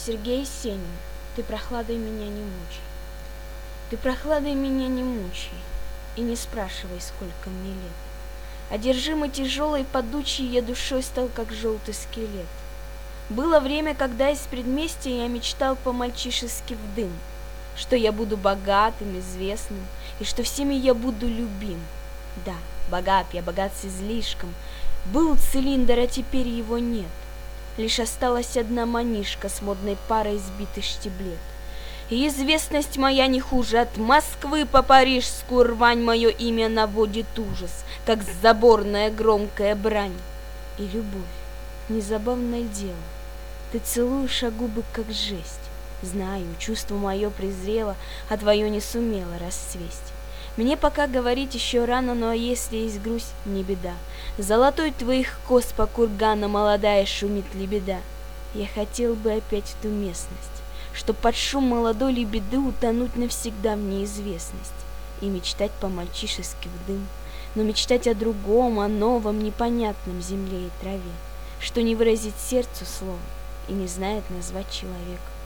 Сергей Есенин, ты прохладой меня не мучай. Ты прохладой меня не мучай, и не спрашивай, сколько мне лет. Одержимый тяжелой падучей я душой стал, как желтый скелет. Было время, когда из предместья я мечтал по-мальчишески в дым, что я буду богатым, известным, и что всеми я буду любим. Да, богат я, богат с излишком. Был цилиндр, а теперь его нет. Лишь осталась одна манишка с модной парой сбитый штиблет. И известность моя не хуже от Москвы по парижскую рвань мое имя наводит ужас, как заборная громкая брань. И любовь, незабавное дело, ты целуешь, а губы как жесть. Знаю, чувство мое презрело, а твое не сумело расцвесть. Мне пока говорить еще рано, но если есть грусть, не беда. Золотой твоих кос по кургану молодая шумит лебеда. Я хотел бы опять в ту местность, чтоб под шум молодой лебеды утонуть навсегда в неизвестность и мечтать по-мальчишески в дым, но мечтать о другом, о новом, непонятном земле и траве, что не выразит сердцу словом и не знает назвать человека.